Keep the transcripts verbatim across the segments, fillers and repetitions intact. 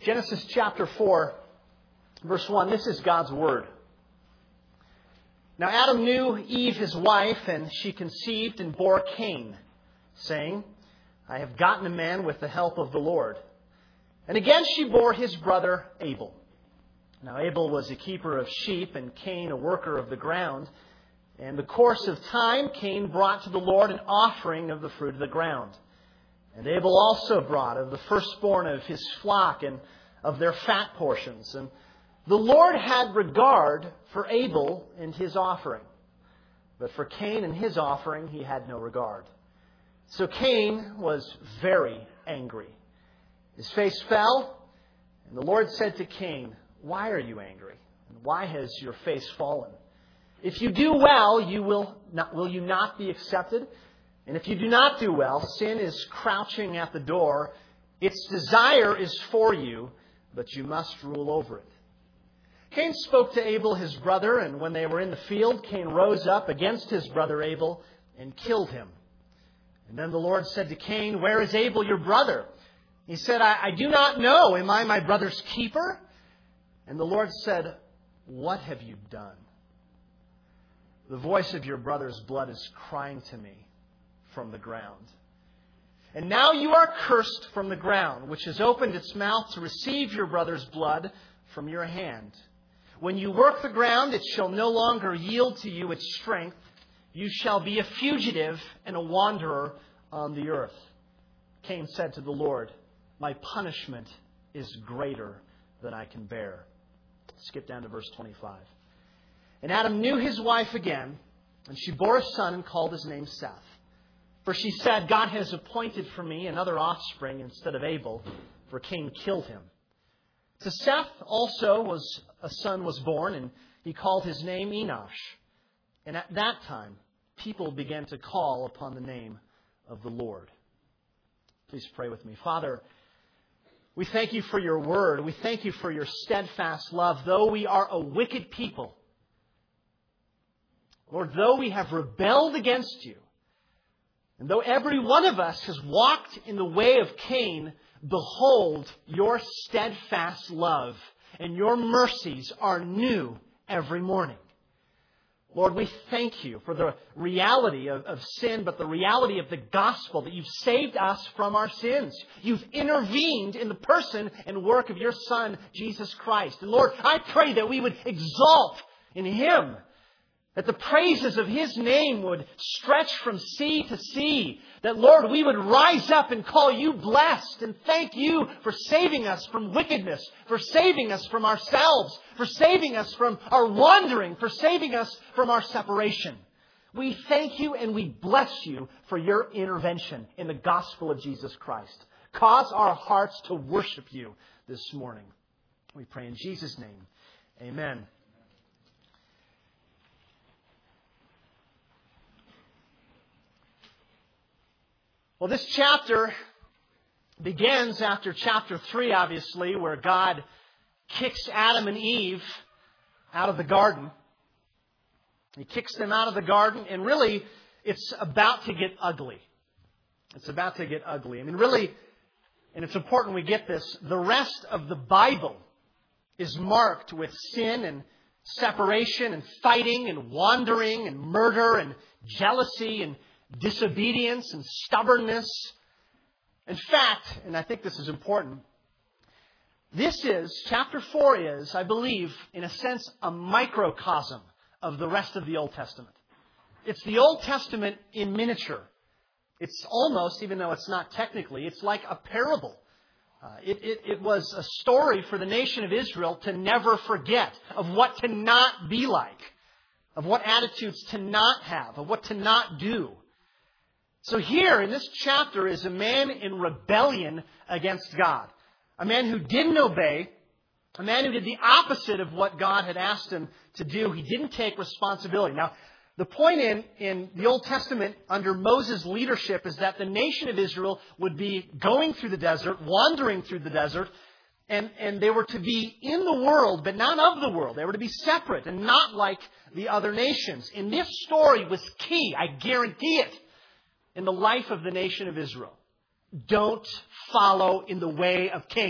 Genesis chapter four, verse one. This is God's Word. Now Adam knew Eve his wife, and she conceived and bore Cain, saying, I have gotten a man with the help of the Lord. And again she bore his brother Abel. Now Abel was a keeper of sheep, and Cain a worker of the ground. And in the course of time, Cain brought to the Lord an offering of the fruit of the ground. And Abel also brought of the firstborn of his flock and of their fat portions. And the Lord had regard for Abel and his offering. But for Cain and his offering he had no regard. So Cain was very angry. His face fell, and the Lord said to Cain, Why are you angry? And why has your face fallen? If you do well, you will not, will you not be accepted? And if you do not do well, sin is crouching at the door. Its desire is for you, but you must rule over it. Cain spoke to Abel his brother, and when they were in the field, Cain rose up against his brother Abel and killed him. And then the Lord said to Cain, Where is Abel your brother? He said, I, I do not know. Am I my brother's keeper? And the Lord said, What have you done? The voice of your brother's blood is crying to me from the ground. And now you are cursed from the ground, which has opened its mouth to receive your brother's blood from your hand. When you work the ground, it shall no longer yield to you its strength. You shall be a fugitive and a wanderer on the earth. Cain said to the Lord, My punishment is greater than I can bear. Skip down to verse twenty-five. And Adam knew his wife again, and she bore a son and called his name Seth. For she said, God has appointed for me another offspring instead of Abel, for Cain killed him. To Seth also was a son was born, and he called his name Enosh. And at that time, people began to call upon the name of the Lord. Please pray with me. Father, we thank you for your word. We thank you for your steadfast love. Though we are a wicked people, Lord, though we have rebelled against you, and though every one of us has walked in the way of Cain, behold, your steadfast love and your mercies are new every morning. Lord, we thank you for the reality of, of sin, but the reality of the gospel, that you've saved us from our sins. You've intervened in the person and work of your Son, Jesus Christ. And Lord, I pray that we would exalt in Him, that the praises of His name would stretch from sea to sea. That, Lord, we would rise up and call you blessed and thank you for saving us from wickedness, for saving us from ourselves, for saving us from our wandering, for saving us from our separation. We thank you and we bless you for your intervention in the gospel of Jesus Christ. Cause our hearts to worship you this morning. We pray in Jesus' name. Amen. Well, this chapter begins after chapter three, obviously, where God kicks Adam and Eve out of the garden. He kicks them out of the garden, and really, it's about to get ugly. It's about to get ugly. I mean, really, and it's important we get this, the rest of the Bible is marked with sin and separation and fighting and wandering and murder and jealousy and disobedience and stubbornness. In fact, and I think this is important, this is, chapter four is, I believe, in a sense, a microcosm of the rest of the Old Testament. It's the Old Testament in miniature. It's almost, even though it's not technically, it's like a parable. Uh, it, it, it was a story for the nation of Israel to never forget, of what to not be like, of what attitudes to not have, of what to not do. So here in this chapter is a man in rebellion against God. A man who didn't obey. A man who did the opposite of what God had asked him to do. He didn't take responsibility. Now, the point in, in the Old Testament under Moses' leadership is that the nation of Israel would be going through the desert, wandering through the desert, and, and they were to be in the world, but not of the world. They were to be separate and not like the other nations. And this story was key, I guarantee it, in the life of the nation of Israel. Don't follow in the way of Cain.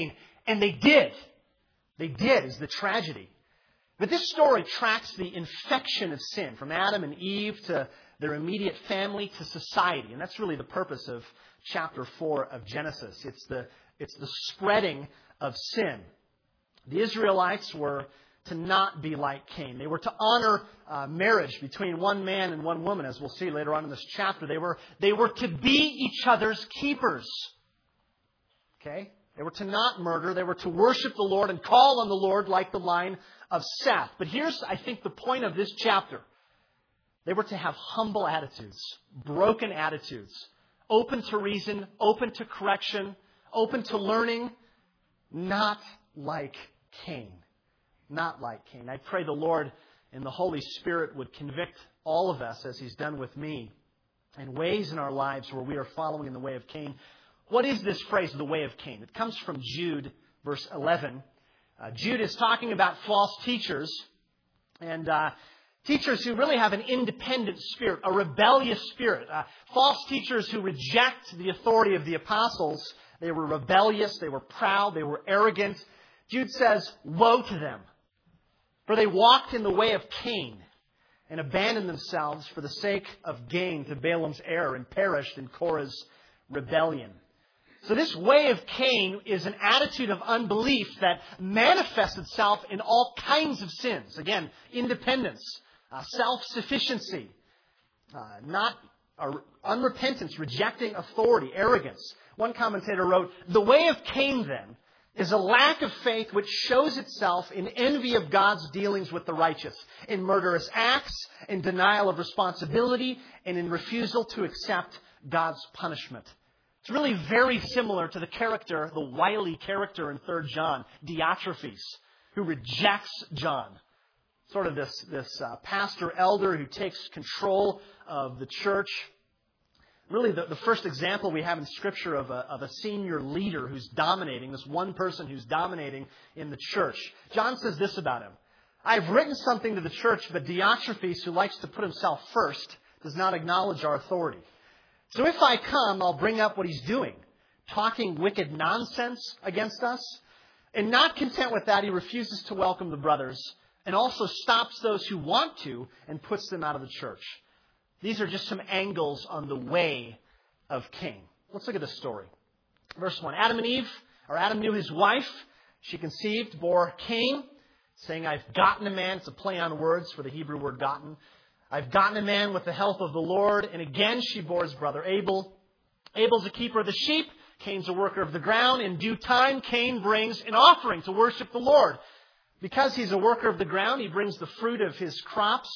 And they did. They did, is the tragedy. But this story tracks the infection of sin from Adam and Eve to their immediate family to society. And that's really the purpose of chapter four of Genesis. It's the, it's the spreading of sin. The Israelites were to not be like Cain. They were to honor uh, marriage between one man and one woman, as we'll see later on in this chapter. They were, they were to be each other's keepers. Okay? They were to not murder. They were to worship the Lord and call on the Lord like the line of Seth. But here's, I think, the point of this chapter. They were to have humble attitudes, broken attitudes, open to reason, open to correction, open to learning, not like Cain. Not like Cain. I pray the Lord and the Holy Spirit would convict all of us, as He's done with me, in ways in our lives where we are following in the way of Cain. What is this phrase, the way of Cain? It comes from Jude, verse eleven. Uh, Jude is talking about false teachers and uh, teachers who really have an independent spirit, a rebellious spirit. Uh, false teachers who reject the authority of the apostles. They were rebellious, they were proud, they were arrogant. Jude says, woe to them, for they walked in the way of Cain and abandoned themselves for the sake of gain to Balaam's error and perished in Korah's rebellion. So this way of Cain is an attitude of unbelief that manifests itself in all kinds of sins. Again, independence, uh, self-sufficiency, uh, not uh, unrepentance, rejecting authority, arrogance. One commentator wrote, the way of Cain, then, is a lack of faith which shows itself in envy of God's dealings with the righteous, in murderous acts, in denial of responsibility, and in refusal to accept God's punishment. It's really very similar to the character, the wily character in Third John, Diotrephes, who rejects John. Sort of this, this uh, pastor elder who takes control of the church. Really, the, the first example we have in Scripture of a, of a senior leader who's dominating, this one person who's dominating in the church. John says this about him. I've written something to the church, but Diotrephes, who likes to put himself first, does not acknowledge our authority. So if I come, I'll bring up what he's doing, talking wicked nonsense against us. And not content with that, he refuses to welcome the brothers and also stops those who want to and puts them out of the church. These are just some angles on the way of Cain. Let's look at this story. Verse one. Adam and Eve, or Adam knew his wife. She conceived, bore Cain, saying, I've gotten a man. It's a play on words for the Hebrew word gotten. I've gotten a man with the help of the Lord. And again, she bore his brother Abel. Abel's a keeper of the sheep. Cain's a worker of the ground. In due time, Cain brings an offering to worship the Lord. Because he's a worker of the ground, he brings the fruit of his crops.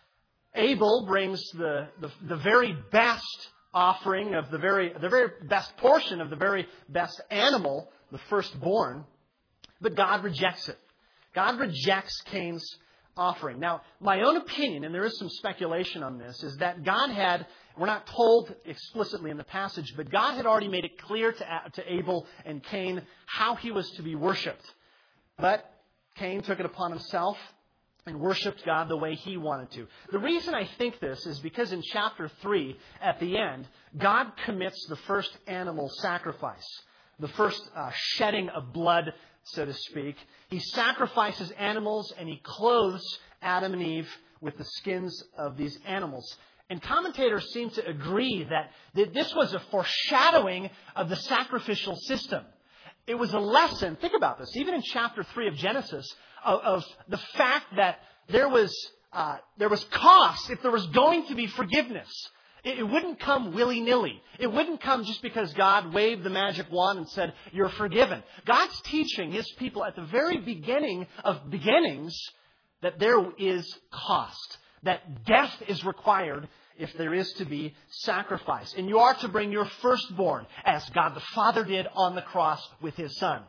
Abel brings the, the, the very best offering of the very, the very best portion of the very best animal, the firstborn. But God rejects it. God rejects Cain's offering. Now, my own opinion, and there is some speculation on this, is that God had, we're not told explicitly in the passage, but God had already made it clear to, to Abel and Cain how he was to be worshipped. But Cain took it upon himself and worshipped God the way he wanted to. The reason I think this is because in chapter three, at the end, God commits the first animal sacrifice, the first uh, shedding of blood, so to speak. He sacrifices animals and he clothes Adam and Eve with the skins of these animals. And commentators seem to agree that, that this was a foreshadowing of the sacrificial system. It was a lesson, think about this, even in chapter three of Genesis, of, of the fact that there was uh, there was cost if there was going to be forgiveness. It, it wouldn't come willy-nilly. It wouldn't come just because God waved the magic wand and said, you're forgiven. God's teaching His people at the very beginning of beginnings that there is cost, that death is required if there is to be sacrifice. And you are to bring your firstborn, as God the Father did on the cross with His Son.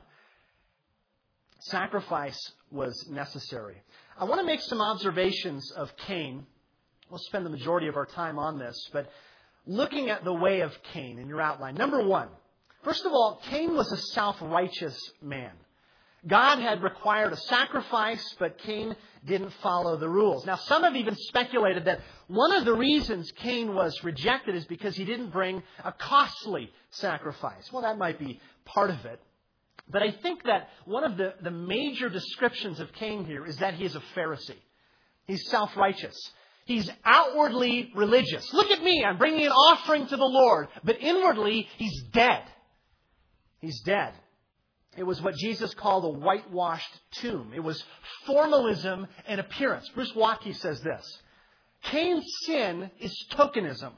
Sacrifice was necessary. I want to make some observations of Cain. We'll spend the majority of our time on this, but looking at the way of Cain in your outline. Number one, first of all, Cain was a self-righteous man. God had required a sacrifice, but Cain didn't follow the rules. Now, some have even speculated that one of the reasons Cain was rejected is because he didn't bring a costly sacrifice. Well, that might be part of it. But I think that one of the, the major descriptions of Cain here is that he is a Pharisee. He's self-righteous. He's outwardly religious. Look at me, I'm bringing an offering to the Lord. But inwardly, he's dead. He's dead. It was what Jesus called a whitewashed tomb. It was formalism and appearance. Bruce Watke says this: Cain's sin is tokenism.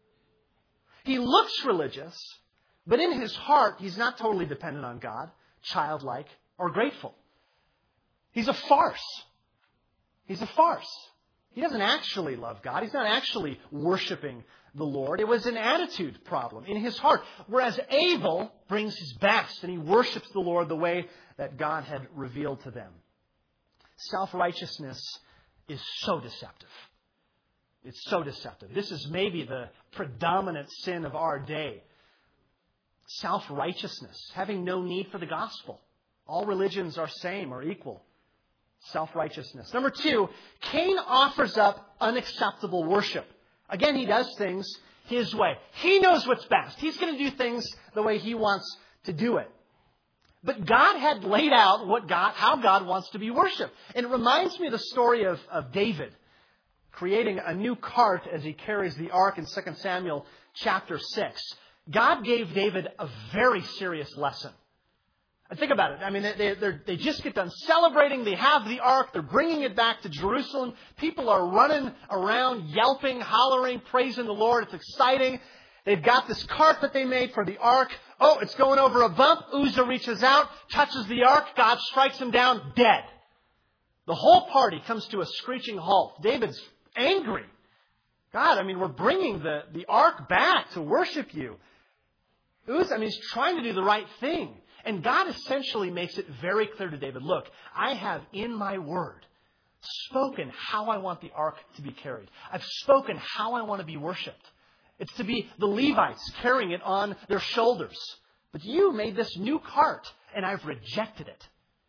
He looks religious, but in his heart, he's not totally dependent on God, childlike, or grateful. He's a farce. He's a farce. He doesn't actually love God. He's not actually worshiping the Lord. It was an attitude problem in his heart. Whereas Abel brings his best and he worships the Lord the way that God had revealed to them. Self-righteousness is so deceptive. It's so deceptive. This is maybe the predominant sin of our day. Self-righteousness, having no need for the gospel. All religions are same or equal. Self-righteousness. Number two, Cain offers up unacceptable worship. Again, he does things his way. He knows what's best. He's going to do things the way he wants to do it. But God had laid out what God, how God wants to be worshipped. And it reminds me of the story of, of David creating a new cart as he carries the ark in Second Samuel chapter six. God gave David a very serious lesson. And think about it. I mean, they, they, they just get done celebrating. They have the ark. They're bringing it back to Jerusalem. People are running around, yelping, hollering, praising the Lord. It's exciting. They've got this cart that they made for the ark. Oh, it's going over a bump. Uzzah reaches out, touches the ark. God strikes him down, dead. The whole party comes to a screeching halt. David's angry. God, I mean, we're bringing the, the ark back to worship you. Uzzah, I mean, he's trying to do the right thing. And God essentially makes it very clear to David, look, I have in my word spoken how I want the ark to be carried. I've spoken how I want to be worshipped. It's to be the Levites carrying it on their shoulders. But you made this new cart, and I've rejected it.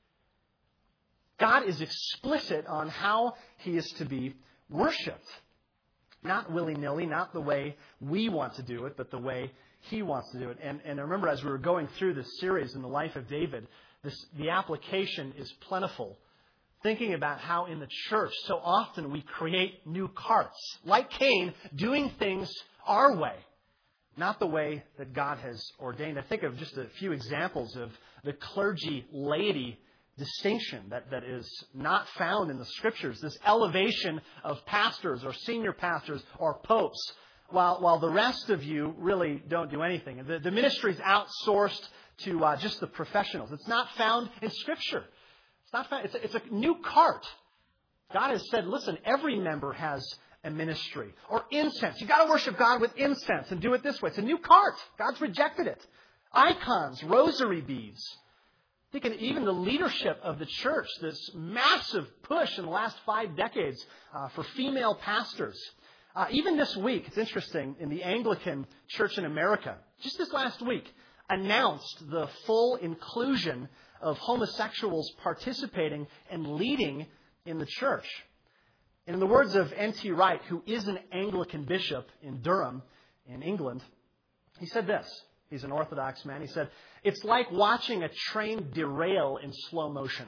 God is explicit on how he is to be worshipped. Not willy-nilly, not the way we want to do it, but the way he wants to do it. And, and I remember as we were going through this series in the life of David, this, the application is plentiful. Thinking about how in the church so often we create new carts, like Cain, doing things our way, not the way that God has ordained. I think of just a few examples of the clergy-laity distinction that, that is not found in the Scriptures. This elevation of pastors or senior pastors or popes, while, while the rest of you really don't do anything. The, the ministry is outsourced to uh, just the professionals. It's not found in Scripture. It's not found. It's a, it's a new cart. God has said, listen, every member has a ministry. Or incense. You've got to worship God with incense and do it this way. It's a new cart. God's rejected it. Icons, rosary beads. I think even the leadership of the church, this massive push in the last five decades uh, for female pastors. Uh, even this week, it's interesting, in the Anglican Church in America, just this last week, announced the full inclusion of homosexuals participating and leading in the church. And in the words of N T Wright, who is an Anglican bishop in Durham, in England, he said this. He's an Orthodox man. He said, it's like watching a train derail in slow motion.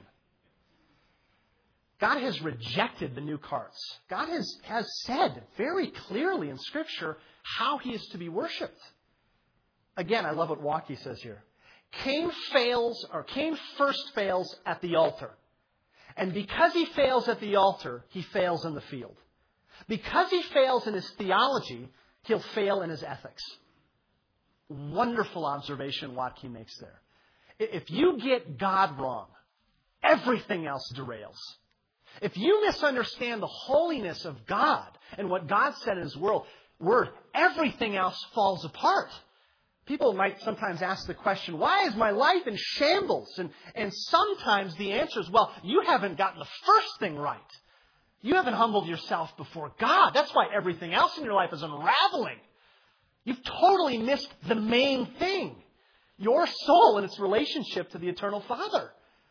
God has rejected the new carts. God has, has said very clearly in Scripture how he is to be worshipped. Again, I love what Watke says here. Cain fails, or Cain first fails at the altar. And because he fails at the altar, he fails in the field. Because he fails in his theology, he'll fail in his ethics. Wonderful observation Watke makes there. If you get God wrong, everything else derails. If you misunderstand the holiness of God and what God said in his world, word, everything else falls apart. People might sometimes ask the question, why is my life in shambles? And, and sometimes the answer is, well, you haven't gotten the first thing right. You haven't humbled yourself before God. That's why everything else in your life is unraveling. You've totally missed the main thing. Your soul and its relationship to the eternal Father.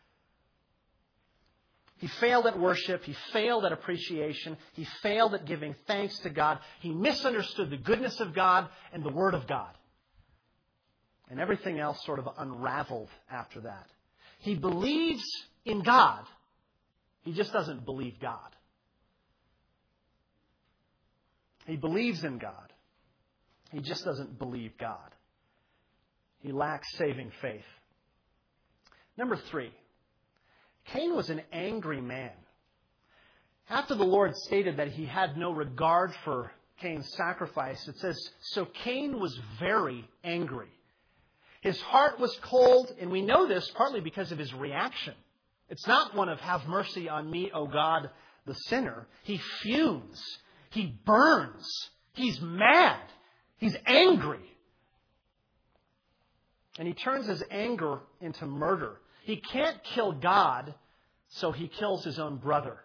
He failed at worship. He failed at appreciation. He failed at giving thanks to God. He misunderstood the goodness of God and the Word of God. And everything else sort of unraveled after that. He believes in God. He just doesn't believe God. He believes in God. He just doesn't believe God. He lacks saving faith. Number three, Cain was an angry man. After the Lord stated that he had no regard for Cain's sacrifice, it says, so Cain was very angry. His heart was cold, and we know this partly because of his reaction. It's not one of, have mercy on me, O God, the sinner. He fumes. He burns. He's mad. He's angry. And he turns his anger into murder. He can't kill God, so he kills his own brother.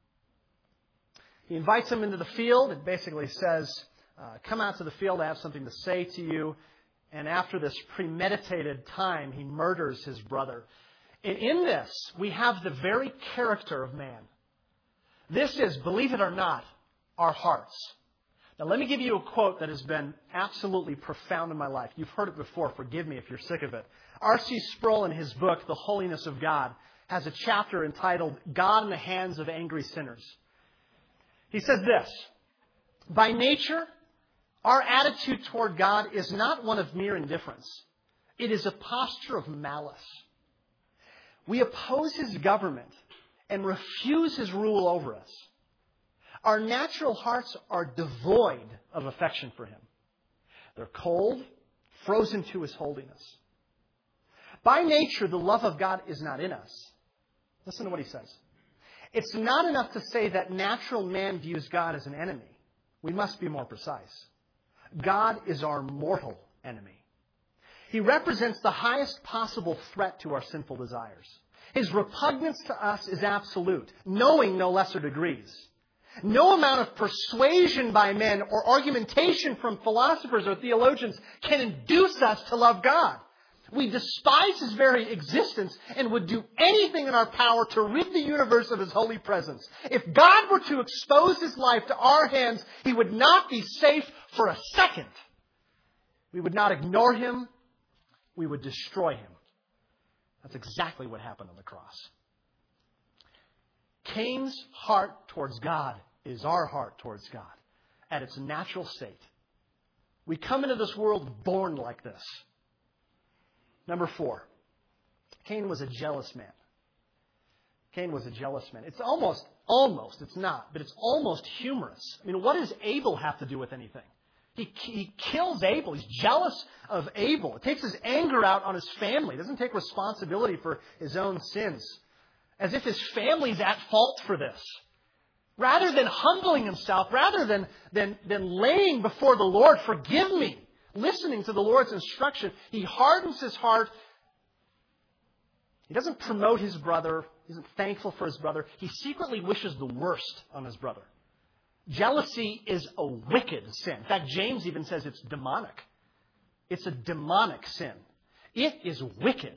He invites him into the field. It basically says, uh, come out to the field, I have something to say to you. And after this premeditated time, he murders his brother. And in this, we have the very character of man. This is, believe it or not, our hearts. Now, let me give you a quote that has been absolutely profound in my life. You've heard it before. Forgive me if you're sick of it. R C Sproul, in his book, The Holiness of God, has a chapter entitled, God in the Hands of Angry Sinners. He says this, by nature, our attitude toward God is not one of mere indifference. It is a posture of malice. We oppose His government and refuse His rule over us. Our natural hearts are devoid of affection for Him. They're cold, frozen to His holiness. By nature, the love of God is not in us. Listen to what he says. It's not enough to say that natural man views God as an enemy. We must be more precise. God is our mortal enemy. He represents the highest possible threat to our sinful desires. His repugnance to us is absolute, knowing no lesser degrees. No amount of persuasion by men or argumentation from philosophers or theologians can induce us to love God. We despise His very existence and would do anything in our power to rid the universe of His holy presence. If God were to expose His life to our hands, He would not be safe for a second. We would not ignore Him. We would destroy Him. That's exactly what happened on the cross. Cain's heart towards God is our heart towards God at its natural state. We come into this world born like this. Number four, Cain was a jealous man. Cain was a jealous man. It's almost, almost, it's not, but it's almost humorous. I mean, what does Abel have to do with anything? He, he kills Abel. He's jealous of Abel. It takes his anger out on his family. He doesn't take responsibility for his own sins. As if his family's at fault for this. Rather than humbling himself, rather than, than, than laying before the Lord, forgive me, listening to the Lord's instruction, he hardens his heart. He doesn't promote his brother. He isn't thankful for his brother. He secretly wishes the worst on his brother. Jealousy is a wicked sin. In fact, James even says it's demonic. It's a demonic sin. It is wicked.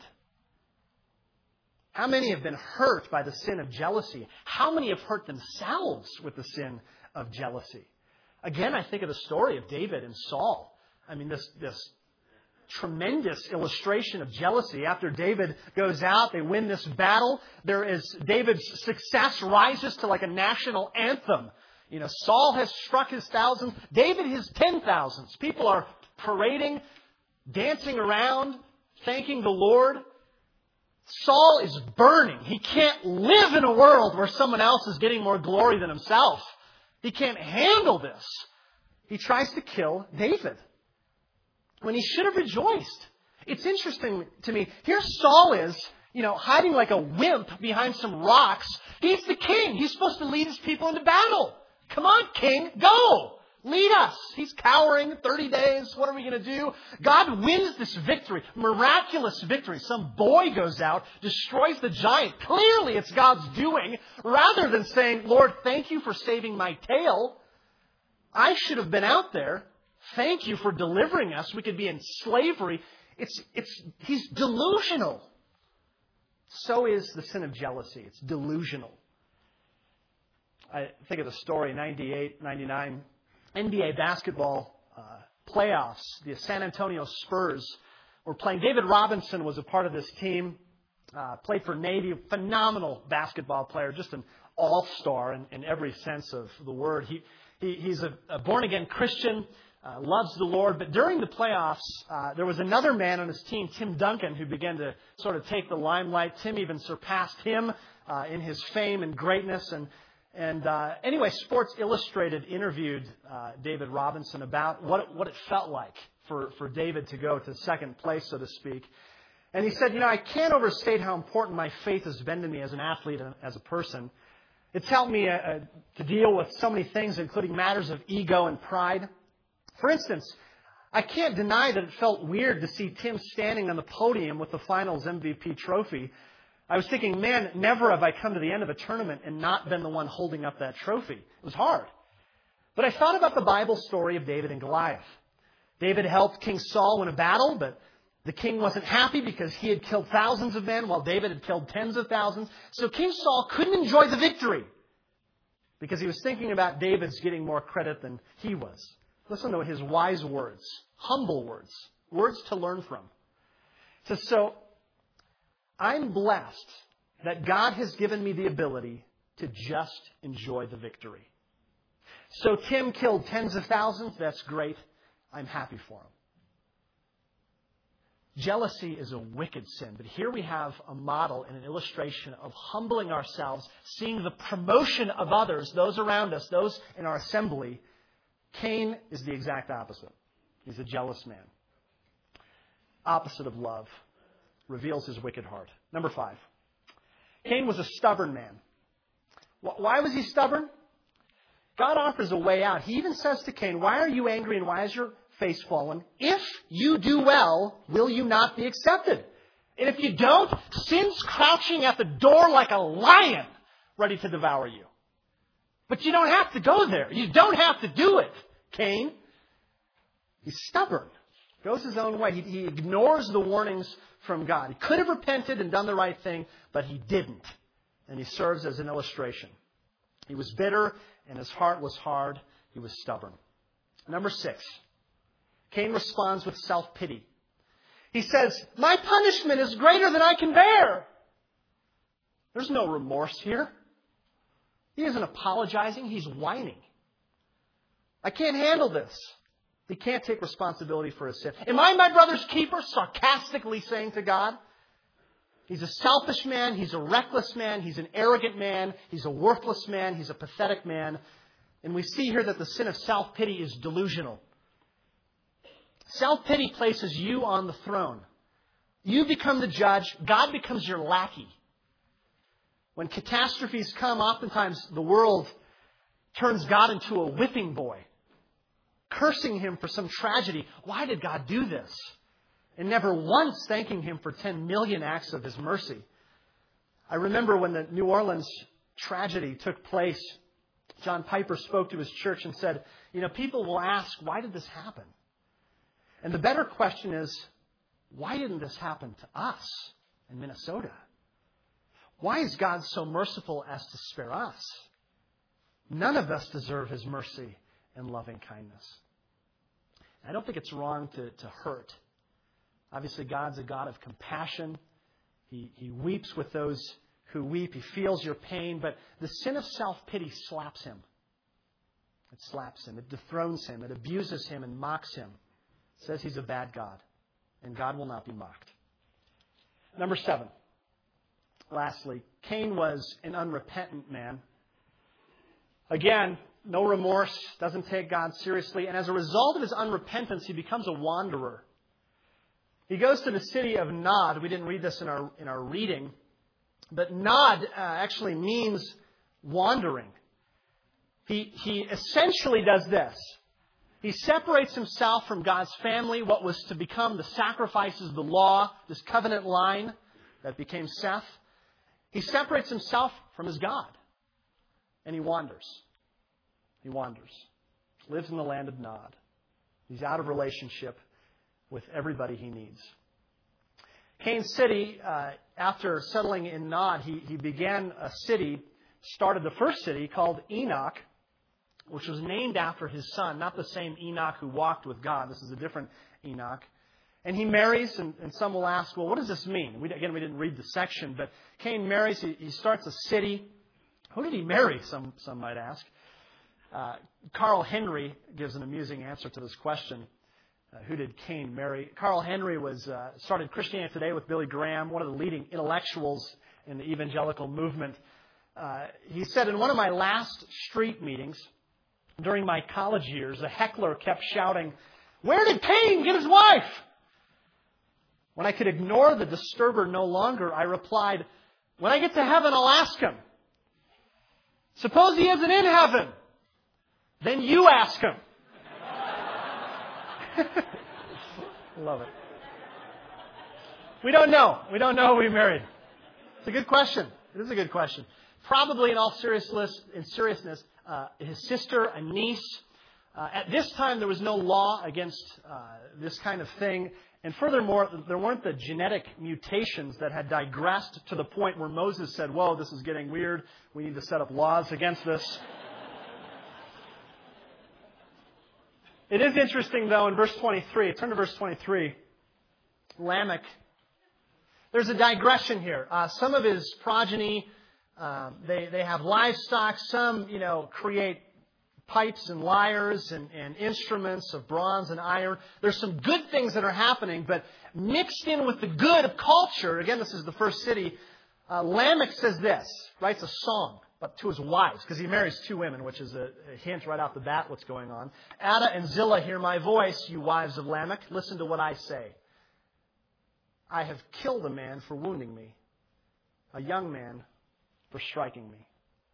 How many have been hurt by the sin of jealousy? How many have hurt themselves with the sin of jealousy? Again, I think of the story of David and Saul. I mean, this, this tremendous illustration of jealousy. After David goes out, they win this battle. There is, David's success rises to like a national anthem. You know, Saul has struck his thousands. David his ten thousands. People are parading, dancing around, thanking the Lord. Saul is burning. He can't live in a world where someone else is getting more glory than himself. He can't handle this. He tries to kill David when he should have rejoiced. It's interesting to me. Here Saul is, you know, hiding like a wimp behind some rocks. He's the king. He's supposed to lead his people into battle. Come on, king, go. Lead us. He's cowering thirty days. What are we going to do? God wins this victory, miraculous victory. Some boy goes out, destroys the giant. Clearly it's God's doing. Rather than saying, Lord, thank you for saving my tail. I should have been out there. Thank you for delivering us. We could be in slavery. It's, it's, he's delusional. So is the sin of jealousy. It's delusional. I think of the story, ninety-eight, ninety-nine, N B A basketball uh, playoffs. The San Antonio Spurs were playing. David Robinson was a part of this team. Uh, played for Navy, phenomenal basketball player, just an all-star in, in every sense of the word. He, he He's a, a born-again Christian, uh, loves the Lord. But during the playoffs, uh, there was another man on his team, Tim Duncan, who began to sort of take the limelight. Tim even surpassed him uh, in his fame and greatness. And, and uh, anyway, Sports Illustrated interviewed uh, David Robinson about what it, what it felt like for, for David to go to second place, so to speak. And he said, you know, I can't overstate how important my faith has been to me as an athlete and as a person. It's helped me uh, to deal with so many things, including matters of ego and pride. For instance, I can't deny that it felt weird to see Tim standing on the podium with the finals M V P trophy. I was thinking, man, never have I come to the end of a tournament and not been the one holding up that trophy. It was hard. But I thought about the Bible story of David and Goliath. David helped King Saul win a battle, but the king wasn't happy because he had killed thousands of men while David had killed tens of thousands. So King Saul couldn't enjoy the victory because he was thinking about David's getting more credit than he was. Listen to his wise words, humble words, words to learn from. So, so I'm blessed that God has given me the ability to just enjoy the victory. So Tim killed tens of thousands. That's great. I'm happy for him. Jealousy is a wicked sin, but here we have a model and an illustration of humbling ourselves, seeing the promotion of others, those around us, those in our assembly. Cain is the exact opposite. He's a jealous man. Opposite of love. Reveals his wicked heart. Number five. Cain was a stubborn man. Why was he stubborn? God offers a way out. He even says to Cain, why are you angry and why is your face fallen? If you do well, will you not be accepted? And if you don't, sin's crouching at the door like a lion, ready to devour you. But you don't have to go there. You don't have to do it, Cain. He's stubborn. Goes his own way. He, he ignores the warnings from God. He could have repented and done the right thing, but he didn't. And he serves as an illustration. He was bitter and his heart was hard. He was stubborn. Number six. Cain responds with self-pity. He says, my punishment is greater than I can bear. There's no remorse here. He isn't apologizing. He's whining. I can't handle this. He can't take responsibility for his sin. Am I my brother's keeper? Sarcastically saying to God. He's a selfish man. He's a reckless man. He's an arrogant man. He's a worthless man. He's a pathetic man. And we see here that the sin of self-pity is delusional. Self-pity places you on the throne. You become the judge. God becomes your lackey. When catastrophes come, oftentimes the world turns God into a whipping boy, cursing him for some tragedy. Why did God do this? And never once thanking him for ten million acts of his mercy. I remember when the New Orleans tragedy took place, John Piper spoke to his church and said, you know, people will ask, why did this happen? And the better question is, why didn't this happen to us in Minnesota? Why is God so merciful as to spare us? None of us deserve his mercy and loving kindness. I don't think it's wrong to, to hurt. Obviously, God's a God of compassion. He, he weeps with those who weep. He feels your pain. But the sin of self-pity slaps him. It slaps him. It dethrones him. It abuses him and mocks him. It says he's a bad God. And God will not be mocked. Number seven. Lastly, Cain was an unrepentant man. Again, no remorse, doesn't take God seriously. And as a result of his unrepentance, he becomes a wanderer. He goes to the city of Nod. We didn't read this in our in our reading. But Nod uh, actually means wandering. He, he essentially does this. He separates himself from God's family, what was to become the sacrifices of the law, this covenant line that became Seth. He separates himself from his God. And he wanders. He wanders. Lives in the land of Nod. He's out of relationship with everybody he needs. Cain City, uh, after settling in Nod, he, he began a city, started the first city called Enoch, which was named after his son, not the same Enoch who walked with God. This is a different Enoch. And he marries, and, and some will ask, well, what does this mean? We, again, we didn't read the section, but Cain marries. He, he starts a city. Who did he marry, some, some might ask? Uh, Carl Henry gives an amusing answer to this question. Uh, who did Cain marry? Carl Henry was uh, started Christianity Today with Billy Graham, one of the leading intellectuals in the evangelical movement. Uh, he said, in one of my last street meetings during my college years, a heckler kept shouting, "Where did Cain get his wife?" When I could ignore the disturber no longer, I replied, "When I get to heaven, I'll ask him. Suppose he isn't in heaven. Then you ask him." Love it. We don't know. We don't know who he married. It's a good question. It is a good question. Probably in all seriousness, in seriousness, uh, his sister, a niece. Uh, at this time, there was no law against uh, this kind of thing. And furthermore, there weren't the genetic mutations that had digressed to the point where Moses said, "Whoa, this is getting weird. We need to set up laws against this." It is interesting, though, in verse twenty-three. Turn to verse twenty-three. Lamech. There's a digression here. Uh, some of his progeny, uh, they, they have livestock. Some, you know, create pipes and lyres and, and instruments of bronze and iron. There's some good things that are happening, but mixed in with the good of culture, again, this is the first city, uh, Lamech says this, writes a song but to his wives, because he marries two women, which is a, a hint right off the bat what's going on. Ada and Zillah, hear my voice, you wives of Lamech. Listen to what I say. I have killed a man for wounding me, a young man for striking me.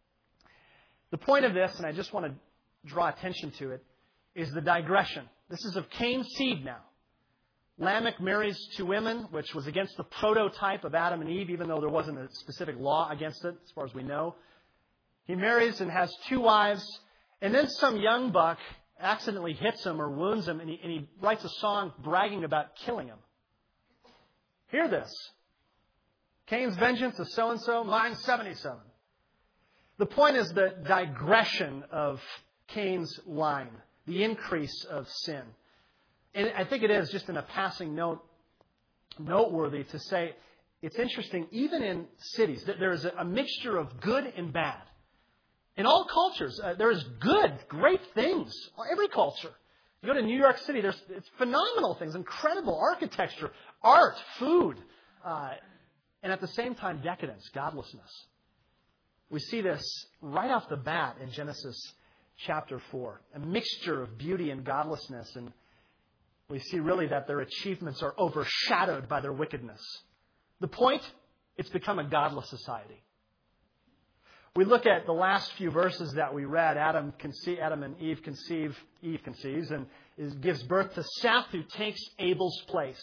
The point of this, and I just want to draw attention to it, is the digression. This is of Cain's seed now. Lamech marries two women, which was against the prototype of Adam and Eve, even though there wasn't a specific law against it, as far as we know. He marries and has two wives, and then some young buck accidentally hits him or wounds him, and he, and he writes a song bragging about killing him. Hear this. Cain's vengeance is so-and-so, mine's seventy-seven. The point is the digression of Cain's line, the increase of sin. And I think it is, just in a passing note, noteworthy to say, it's interesting, even in cities, that there is a mixture of good and bad. In all cultures, uh, there is good, great things. Every culture. You go to New York City, there's it's phenomenal things, incredible architecture, art, food, uh, and at the same time, decadence, godlessness. We see this right off the bat in Genesis chapter four, a mixture of beauty and godlessness, and we see really that their achievements are overshadowed by their wickedness. The point, it's become a godless society. We look at the last few verses that we read. Adam, conce- Adam and Eve conceive, Eve conceives, and is, gives birth to Seth, who takes Abel's place.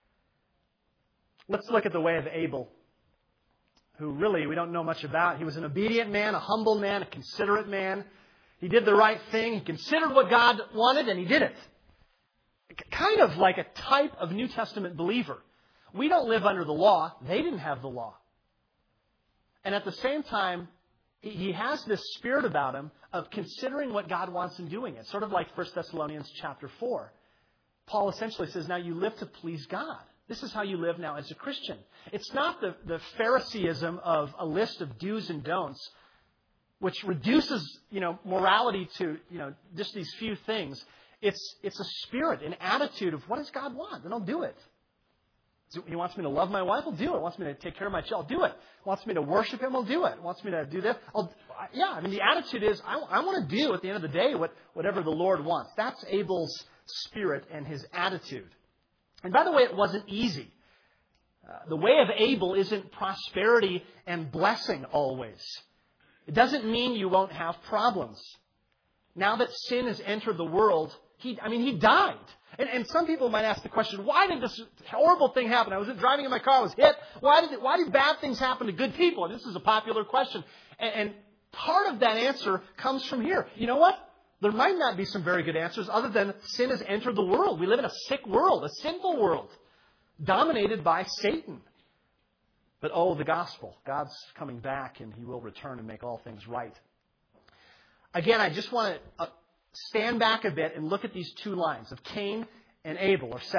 Let's look at the way of Abel, who really we don't know much about. He was an obedient man, a humble man, a considerate man. He did the right thing. He considered what God wanted, and he did it. Kind of like a type of New Testament believer. We don't live under the law. They didn't have the law. And at the same time, he has this spirit about him of considering what God wants and doing it. Sort of like First Thessalonians chapter four. Paul essentially says, now you live to please God. This is how you live now as a Christian. It's not the, the Phariseeism of a list of do's and don'ts, which reduces, you know, morality to, you know, just these few things. It's it's a spirit, an attitude of what does God want? Then I'll do it. So he wants me to love my wife, I'll do it. He wants me to take care of my child, I'll do it. He wants me to worship Him, I'll do it. He wants me to do this, I'll, yeah, I mean, the attitude is, I, I want to do at the end of the day what, whatever the Lord wants. That's Abel's spirit and his attitude. And by the way, it wasn't easy. Uh, the way of Abel isn't prosperity and blessing always. It doesn't mean you won't have problems. Now that sin has entered the world, he, I mean, he died. And, and some people might ask the question, why did this horrible thing happen? I was driving in my car, I was hit. Why did it, why did bad things happen to good people? And this is a popular question. And, and part of that answer comes from here. You know what? There might not be some very good answers other than sin has entered the world. We live in a sick world, a sinful world, dominated by Satan. But oh, the gospel. God's coming back and He will return and make all things right. Again, I just want to uh, stand back a bit and look at these two lines of Cain and Abel, or Seth.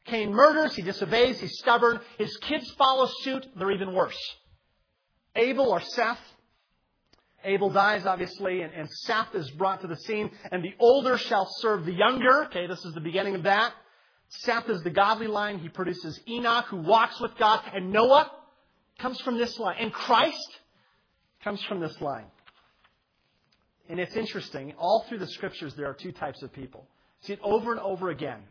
Cain murders, he disobeys, he's stubborn. His kids follow suit, they're even worse. Abel or Seth. Abel dies, obviously, and, and Seth is brought to the scene. And the older shall serve the younger. Okay, this is the beginning of that. Seth is the godly line. He produces Enoch, who walks with God. And Noah comes from this line. And Christ comes from this line. And it's interesting. All through the Scriptures, there are two types of people. See it over and over again.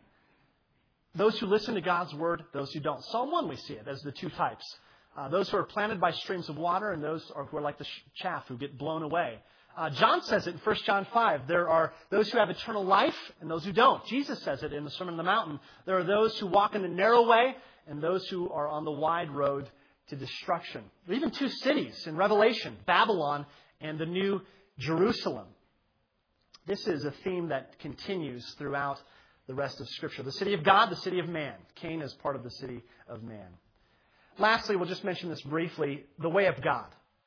Those who listen to God's Word, those who don't. Psalm one, we see it as the two types. Uh, those who are planted by streams of water and those are, who are like the chaff who get blown away. Uh, John says it in First John five. There are those who have eternal life and those who don't. Jesus says it in the Sermon on the Mountain. There are those who walk in the narrow way and those who are on the wide road to destruction. There are even two cities in Revelation, Babylon and the New Jerusalem. This is a theme that continues throughout the rest of Scripture. The city of God, the city of man. Cain is part of the city of man. Lastly, we'll just mention this briefly, the way of God.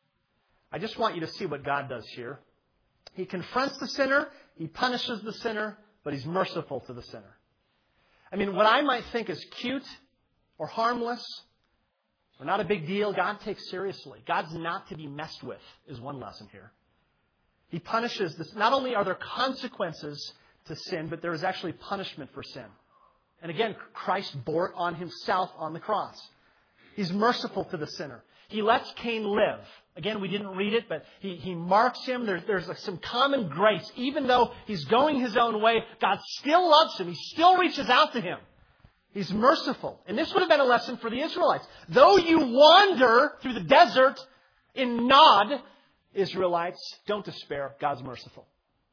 I just want you to see what God does here. He confronts the sinner, He punishes the sinner, but He's merciful to the sinner. I mean, what I might think is cute or harmless or not a big deal, God takes seriously. God's not to be messed with is one lesson here. He punishes this. Not only are there consequences to sin, but there is actually punishment for sin. And again, Christ bore it on Himself on the cross. He's merciful to the sinner. He lets Cain live. Again, we didn't read it, but he, he marks him. There, there's some common grace. Even though he's going his own way, God still loves him. He still reaches out to him. He's merciful. And this would have been a lesson for the Israelites. Though you wander through the desert in Nod, Israelites, don't despair. God's merciful.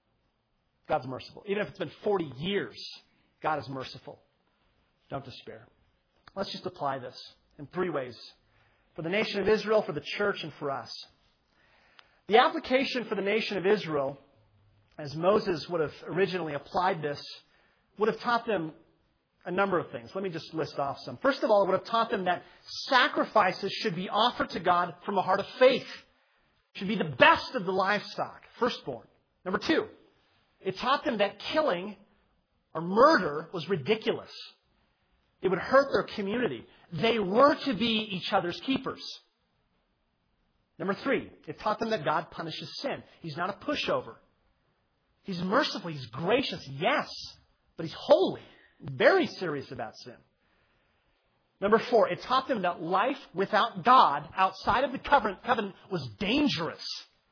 God's merciful. Even if it's been forty years, God is merciful. Don't despair. Let's just apply this in three ways. For the nation of Israel, for the church, and for us. The application for the nation of Israel, as Moses would have originally applied this, would have taught them a number of things. Let me just list off some. First of all, it would have taught them that sacrifices should be offered to God from a heart of faith. It should be the best of the livestock, firstborn. Number two, it taught them that killing or murder was ridiculous. It would hurt their community. They were to be each other's keepers. Number three, it taught them that God punishes sin. He's not a pushover. He's merciful. He's gracious, yes, but He's holy. Very serious about sin. Number four, it taught them that life without God, outside of the covenant, covenant was dangerous.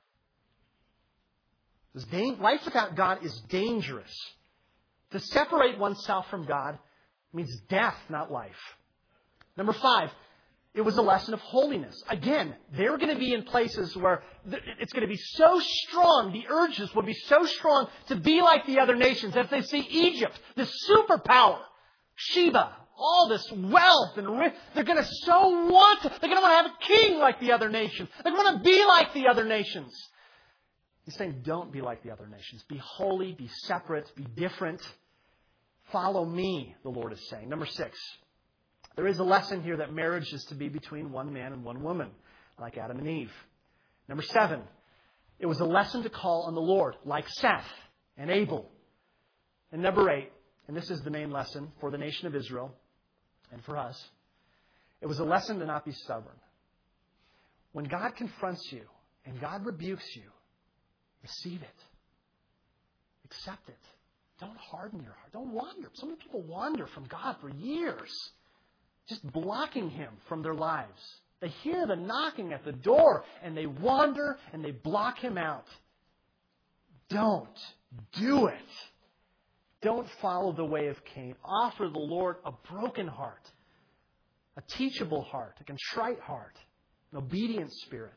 It was da- life without God is dangerous. To separate oneself from God means death, not life. Number five, it was a lesson of holiness. Again, they're going to be in places where it's going to be so strong, the urges will be so strong to be like the other nations. As they see Egypt, this superpower, Sheba, all this wealth and rich, they're going to so want to, they're going to want to have a king like the other nations. They're going to want to be like the other nations. He's saying, don't be like the other nations. Be holy, be separate, be different. Follow me, the Lord is saying. Number six. There is a lesson here that marriage is to be between one man and one woman, like Adam and Eve. Number seven, it was a lesson to call on the Lord, like Seth and Abel. And number eight, and this is the main lesson for the nation of Israel and for us, it was a lesson to not be stubborn. When God confronts you and God rebukes you, receive it. Accept it. Don't harden your heart. Don't wander. So many people wander from God for years, just blocking Him from their lives. They hear the knocking at the door and they wander and they block Him out. Don't do it. Don't follow the way of Cain. Offer the Lord a broken heart, a teachable heart, a contrite heart, an obedient spirit.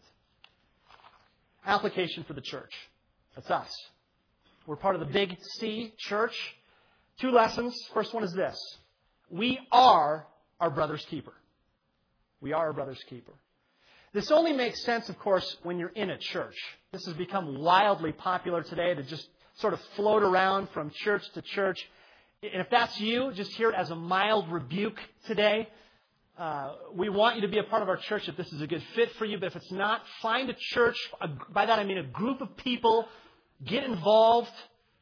Application for the church. That's us. We're part of the Big C church. Two lessons. First one is this. We are our brother's keeper. We are our brother's keeper. This only makes sense, of course, when you're in a church. This has become wildly popular today to just sort of float around from church to church. And if that's you, just hear it as a mild rebuke today. Uh, we want you to be a part of our church if this is a good fit for you. But if it's not, find a church. By that I mean a group of people. Get involved.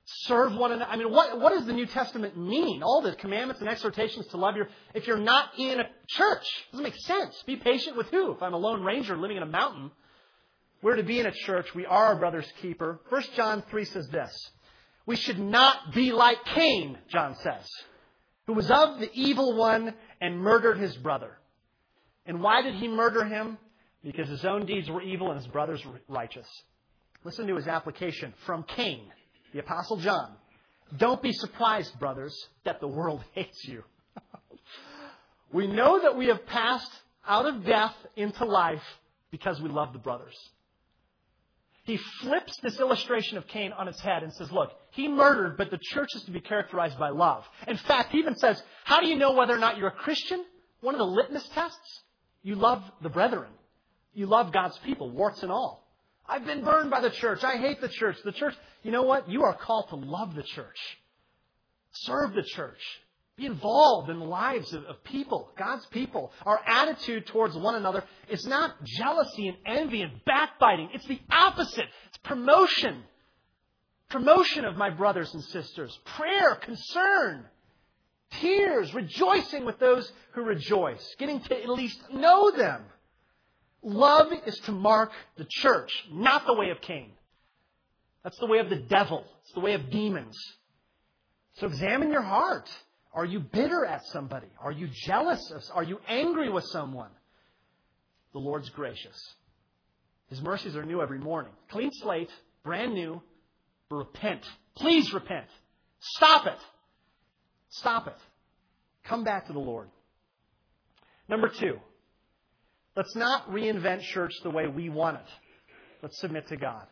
Serve one another. I mean, what, what does the New Testament mean? All the commandments and exhortations to love your, if you're not in a church, it doesn't make sense. Be patient with who? If I'm a lone ranger living in a mountain, we're to be in a church. We are our brother's keeper. First John three says this. We should not be like Cain, John says, who was of the evil one and murdered his brother. And why did he murder him? Because his own deeds were evil and his brother's righteous. Listen to his application from Cain, the Apostle John. Don't be surprised, brothers, that the world hates you. We know that we have passed out of death into life because we love the brothers. He flips this illustration of Cain on its head and says, look, he murdered, but the church is to be characterized by love. In fact, he even says, how do you know whether or not you're a Christian? One of the litmus tests, you love the brethren. You love God's people, warts and all. I've been burned by the church. I hate the church. The church, you know what? You are called to love the church. Serve the church. Be involved in the lives of, of people, God's people. Our attitude towards one another is not jealousy and envy and backbiting. It's the opposite. It's promotion. Promotion of my brothers and sisters. Prayer, concern, tears, rejoicing with those who rejoice. Getting to at least know them. Love is to mark the church, not the way of Cain. That's the way of the devil. It's the way of demons. So examine your heart. Are you bitter at somebody? Are you jealous? Are you angry with someone? The Lord's gracious. His mercies are new every morning. Clean slate, brand new, but repent. Please repent. Stop it. Stop it. Come back to the Lord. Number two, let's not reinvent church the way we want it. Let's submit to God.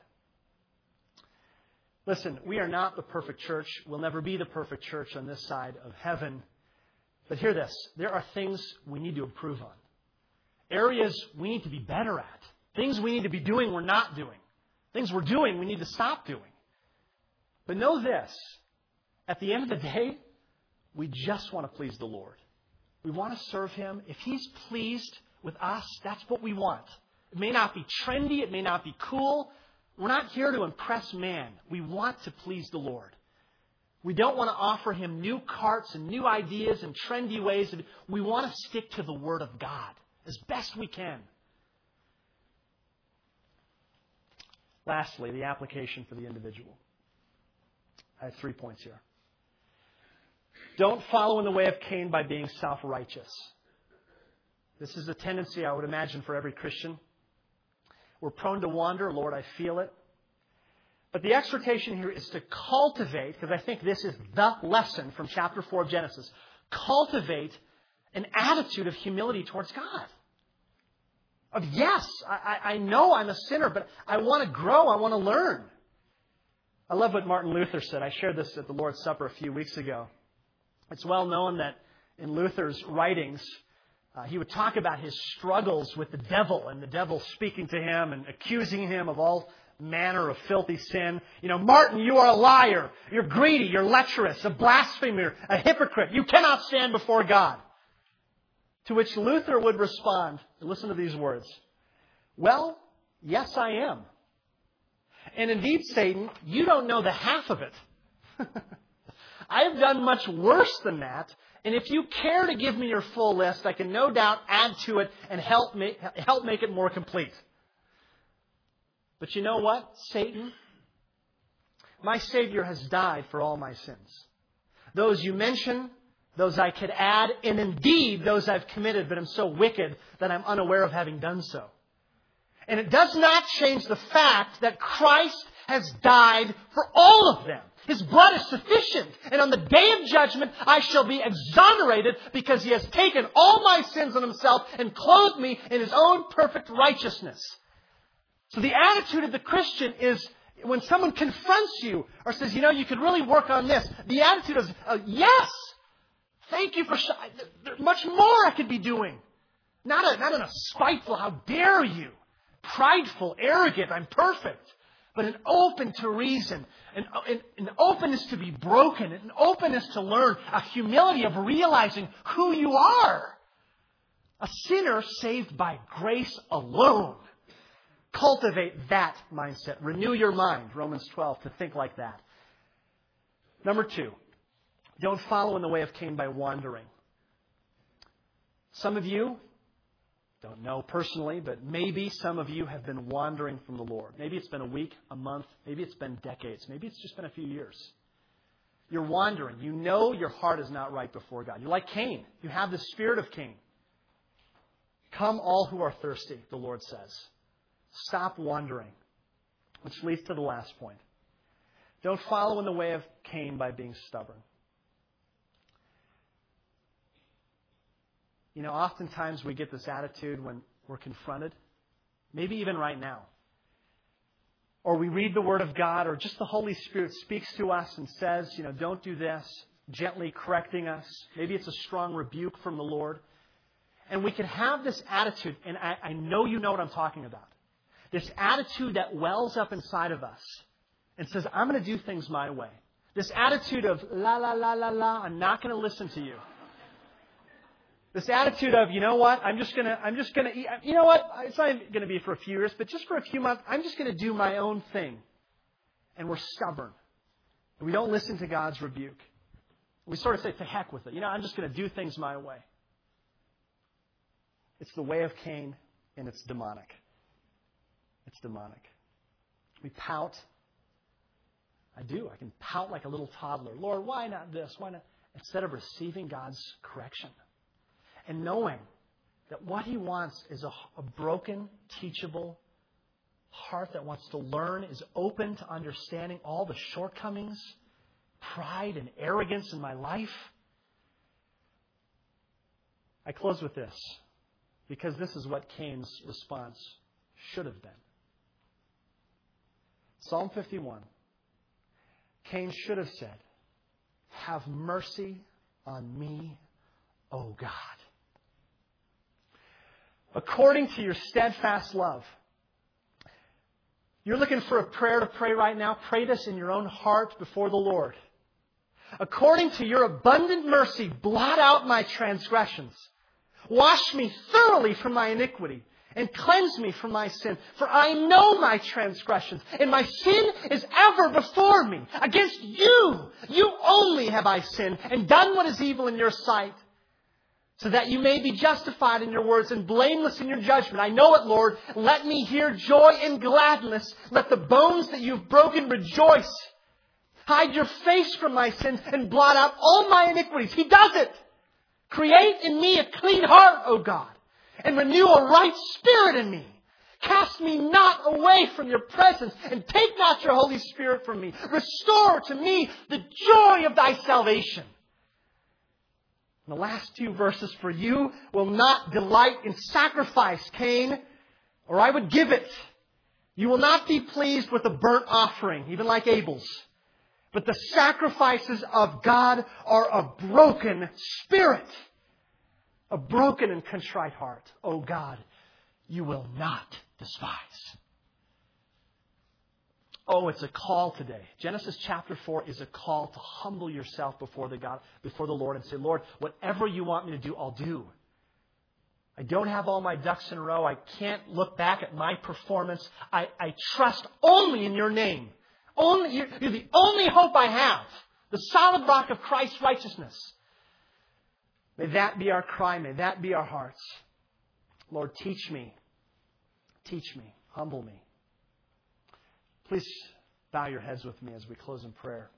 Listen, we are not the perfect church. We'll never be the perfect church on this side of heaven. But hear this. There are things we need to improve on. Areas we need to be better at. Things we need to be doing we're not doing. Things we're doing we need to stop doing. But know this. At the end of the day, we just want to please the Lord. We want to serve Him. If He's pleased with us, that's what we want. It may not be trendy. It may not be cool. We're not here to impress man. We want to please the Lord. We don't want to offer Him new carts and new ideas and trendy ways. We want to stick to the Word of God as best we can. Lastly, the application for the individual. I have three points here. Don't follow in the way of Cain by being self-righteous. This is a tendency, I would imagine, for every Christian. We're prone to wander. Lord, I feel it. But the exhortation here is to cultivate, because I think this is the lesson from chapter four of Genesis, cultivate an attitude of humility towards God. Of yes, I, I know I'm a sinner, but I want to grow. I want to learn. I love what Martin Luther said. I shared this at the Lord's Supper a few weeks ago. It's well known that in Luther's writings, Uh, he would talk about his struggles with the devil and the devil speaking to him and accusing him of all manner of filthy sin. You know, Martin, you are a liar. You're greedy. You're lecherous, a blasphemer, a hypocrite. You cannot stand before God. To which Luther would respond, listen to these words. Well, yes, I am. And indeed, Satan, you don't know the half of it. I have done much worse than that. And if you care to give me your full list, I can no doubt add to it and help make, help make it more complete. But you know what, Satan? My Savior has died for all my sins. Those you mention, those I could add, and indeed those I've committed, but am so wicked that I'm unaware of having done so. And it does not change the fact that Christ has died for all of them. His blood is sufficient. And on the day of judgment, I shall be exonerated because He has taken all my sins on Himself and clothed me in His own perfect righteousness. So the attitude of the Christian is when someone confronts you or says, you know, you could really work on this. The attitude is, uh, yes, thank you for, sh- there's much more I could be doing. Not, a, not in a spiteful, how dare you, prideful, arrogant, I'm perfect. But an open to reason, an, an, an openness to be broken, an openness to learn, a humility of realizing who you are. A sinner saved by grace alone. Cultivate that mindset. Renew your mind, Romans twelve, to think like that. Number two, don't follow in the way of Cain by wandering. Some of you, don't know personally, but maybe some of you have been wandering from the Lord. Maybe it's been a week, a month, maybe it's been decades, maybe it's just been a few years. You're wandering. You know your heart is not right before God. You're like Cain. You have the spirit of Cain. Come all who are thirsty, the Lord says. Stop wandering. Which leads to the last point. Don't follow in the way of Cain by being stubborn. You know, oftentimes we get this attitude when we're confronted, maybe even right now. Or we read the Word of God, or just the Holy Spirit speaks to us and says, you know, don't do this, gently correcting us. Maybe it's a strong rebuke from the Lord. And we can have this attitude, and I, I know you know what I'm talking about. This attitude that wells up inside of us and says, I'm going to do things my way. This attitude of, la, la, la, la, la, I'm not going to listen to you. This attitude of, you know what, I'm just going to, I'm just going to, you know what, it's not going to be for a few years, but just for a few months, I'm just going to do my own thing. And we're stubborn. And we don't listen to God's rebuke. We sort of say, to heck with it. You know, I'm just going to do things my way. It's the way of Cain, and it's demonic. It's demonic. We pout. I do. I can pout like a little toddler. Lord, why not this? Why not? Instead of receiving God's correction. And knowing that what He wants is a, a broken, teachable heart that wants to learn, is open to understanding all the shortcomings, pride and arrogance in my life. I close with this, because this is what Cain's response should have been. Psalm fifty-one. Cain should have said, have mercy on me, O God. According to your steadfast love. You're looking for a prayer to pray right now? Pray this in your own heart before the Lord. According to your abundant mercy, blot out my transgressions. Wash me thoroughly from my iniquity and cleanse me from my sin. For I know my transgressions, and my sin is ever before me. Against you, you only have I sinned and done what is evil in your sight, so that you may be justified in your words and blameless in your judgment. I know it, Lord. Let me hear joy and gladness. Let the bones that you've broken rejoice. Hide your face from my sins and blot out all my iniquities. He does it. Create in me a clean heart, O God, and renew a right spirit in me. Cast me not away from your presence, and take not your Holy Spirit from me. Restore to me the joy of thy salvation. And the last two verses, for you will not delight in sacrifice, Cain, or I would give it. You will not be pleased with a burnt offering, even like Abel's. But the sacrifices of God are a broken spirit, a broken and contrite heart. O God, you will not despise. Oh, it's a call today. Genesis chapter four is a call to humble yourself before the God, before the Lord, and say, Lord, whatever you want me to do, I'll do. I don't have all my ducks in a row. I can't look back at my performance. I, I trust only in your name. Only, you're, you're the only hope I have. The solid rock of Christ's righteousness. May that be our cry. May that be our hearts. Lord, teach me. Teach me. Humble me. Please bow your heads with me as we close in prayer.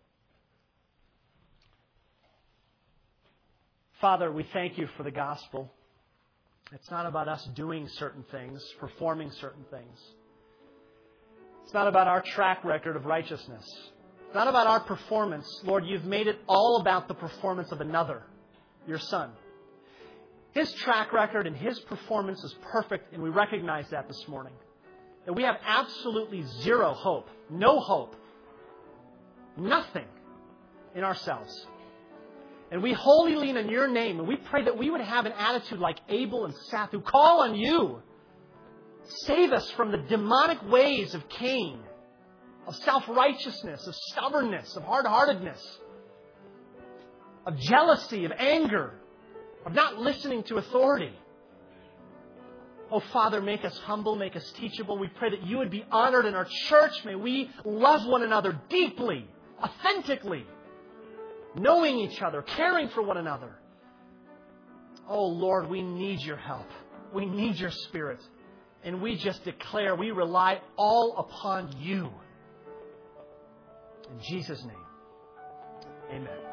Father, we thank you for the gospel. It's not about us doing certain things, performing certain things. It's not about our track record of righteousness. It's not about our performance. Lord, you've made it all about the performance of another, your Son. His track record and His performance is perfect, and we recognize that this morning. That we have absolutely zero hope, no hope, nothing in ourselves. And we wholly lean on your name, and we pray that we would have an attitude like Abel and Seth, who call on you. Save us from the demonic ways of Cain, of self-righteousness, of stubbornness, of hard-heartedness, of jealousy, of anger, of not listening to authority. Oh, Father, make us humble, make us teachable. We pray that you would be honored in our church. May we love one another deeply, authentically. knowing each other, caring for one another. Oh, Lord, we need your help. We need your Spirit. And we just declare we rely all upon you. In Jesus' name, amen.